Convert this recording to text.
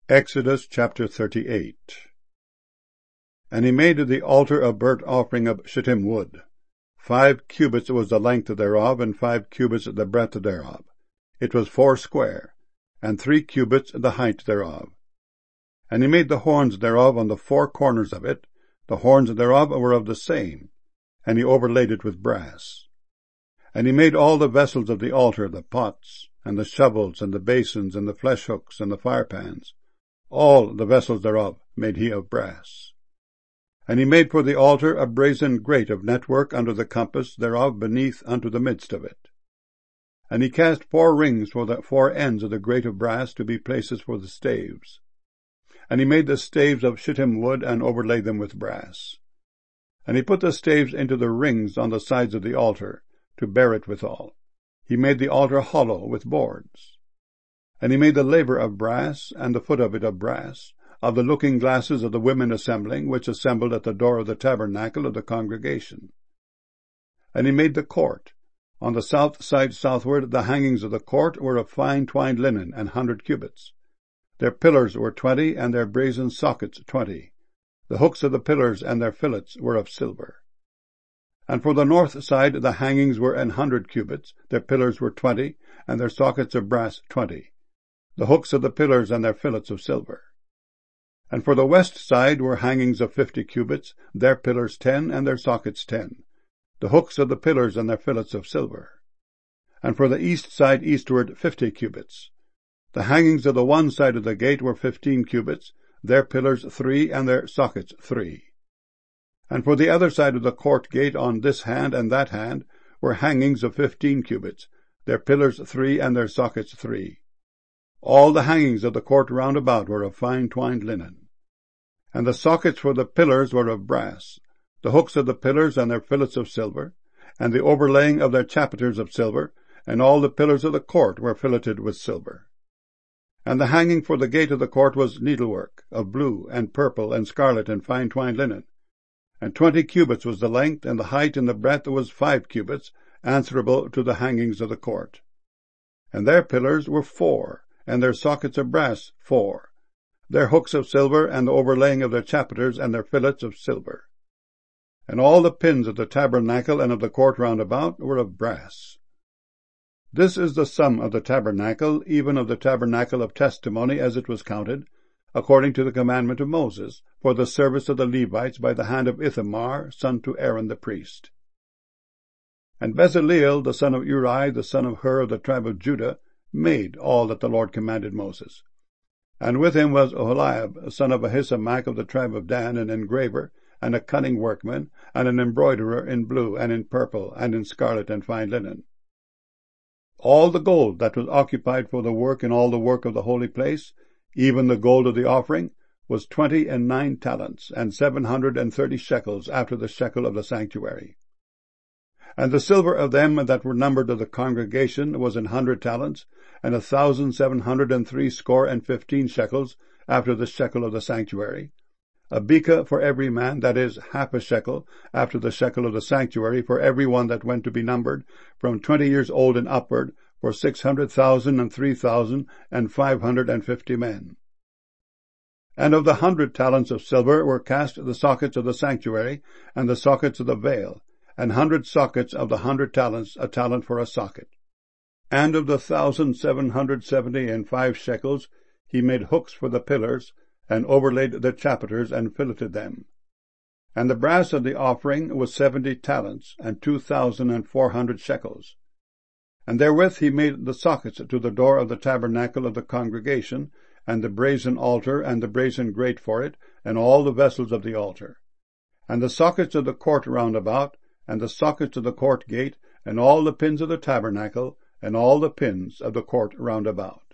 Exodus chapter 38. And he made the altar of burnt offering of shittim wood. 5 cubits was the length thereof, and 5 cubits the breadth thereof. It was foursquare, and 3 cubits the height thereof. And he made the horns thereof on the 4 corners of it. The horns thereof were of the same, and he overlaid it with brass. And he made all the vessels of the altar, the pots, and the shovels, and the basins, and the flesh hooks, and the firepans. All the vessels thereof made he of brass. And he made for the altar a brazen grate of network under the compass thereof beneath unto the midst of it. And he cast 4 rings for the 4 ends of the grate of brass to be places for the staves. And he made the staves of shittim wood, and overlaid them with brass. And he put the staves into the rings on the sides of the altar, to bear it withal. He made the altar hollow with boards. And he made the laver of brass, and the foot of it of brass, of the looking glasses of the women assembling, which assembled at the door of the tabernacle of the congregation. And he made the court. On the south side southward the hangings of the court were of fine twined linen, 100 cubits. Their pillars were 20, and their brazen sockets 20. The hooks of the pillars and their fillets were of silver. And for the north side the hangings were 100 cubits, their pillars were 20, and their sockets of brass 20. The hooks of the pillars and their fillets of silver. And for the west side were hangings of 50 cubits, their pillars 10, and their sockets 10. The hooks of the pillars and their fillets of silver. And for the east side eastward 50 cubits. The hangings of the one side of the gate were 15 cubits, their pillars 3, and their sockets 3. And for the other side of the court gate on this hand and that hand were hangings of 15 cubits, their pillars 3, and their sockets 3. All the hangings of the court round about were of fine twined linen. And the sockets for the pillars were of brass, the hooks of the pillars and their fillets of silver, and the overlaying of their chapiters of silver, and all the pillars of the court were filleted with silver. And the hanging for the gate of the court was needlework, of blue, and purple, and scarlet, and fine twined linen. And 20 cubits was the length, and the height and the breadth was 5 cubits, answerable to the hangings of the court. And their pillars were 4, and their sockets of brass 4, their hooks of silver, and the overlaying of their chapiters and their fillets of silver. And all the pins of the tabernacle and of the court round about were of brass. This is the sum of the tabernacle, even of the tabernacle of testimony, as it was counted, according to the commandment of Moses, for the service of the Levites by the hand of Ithamar, son to Aaron the priest. And Bezaleel, the son of Uri, the son of Hur of the tribe of Judah, made all that the Lord commanded Moses. And with him was Oholiab, son of Ahisamach of the tribe of Dan, an engraver, and a cunning workman, and an embroiderer in blue, and in purple, and in scarlet, and fine linen. All the gold that was occupied for the work in all the work of the holy place, even the gold of the offering, was 29 talents, and 730 shekels after the shekel of the sanctuary. And the silver of them that were numbered of the congregation was 100 talents, and 1,703 shekels after the shekel of the sanctuary. A beka for every man, that is, half a shekel, after the shekel of the sanctuary, for every one that went to be numbered, from 20 years old and upward, for 600,000 and 3,550 men. And of the 100 talents of silver were cast the sockets of the sanctuary, and the sockets of the veil, and 100 sockets of the 100 talents, a talent for a socket. And of the 1,775 shekels he made hooks for the pillars, and overlaid the chapiters, and filleted them. And the brass of the offering was 70 talents, and 2,400 shekels. And therewith he made the sockets to the door of the tabernacle of the congregation, and the brazen altar, and the brazen grate for it, and all the vessels of the altar. And the sockets of the court round about, and the sockets of the court gate, and all the pins of the tabernacle, and all the pins of the court round about.